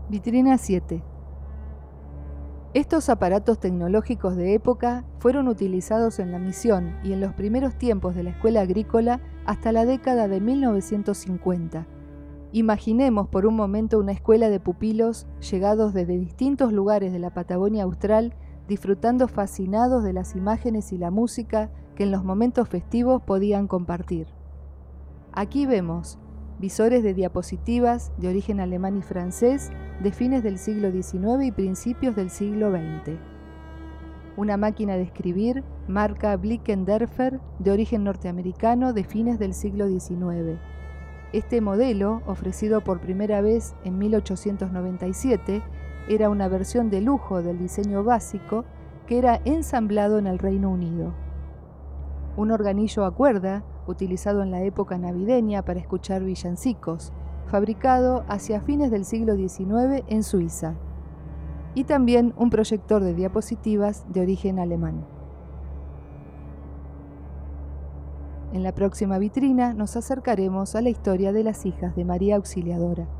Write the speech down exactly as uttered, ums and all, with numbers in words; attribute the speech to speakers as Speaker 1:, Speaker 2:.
Speaker 1: Vitrina siete. Estos aparatos tecnológicos de época fueron utilizados en la misión y en los primeros tiempos de la escuela agrícola hasta la década de mil novecientos cincuenta. Imaginemos por un momento una escuela de pupilos llegados desde distintos lugares de la Patagonia Austral, disfrutando fascinados de las imágenes y la música que en los momentos festivos podían compartir. Aquí vemos visores de diapositivas de origen alemán y francés de fines del siglo diecinueve y principios del siglo veinte. Una máquina de escribir marca Blickendorfer de origen norteamericano de fines del siglo diecinueve. Este modelo, ofrecido por primera vez en mil ochocientos noventa y siete, era una versión de lujo del diseño básico que era ensamblado en el Reino Unido. Un organillo a cuerda, utilizado en la época navideña para escuchar villancicos, fabricado hacia fines del siglo diecinueve en Suiza. Y también un proyector de diapositivas de origen alemán. En la próxima vitrina nos acercaremos a la historia de las hijas de María Auxiliadora.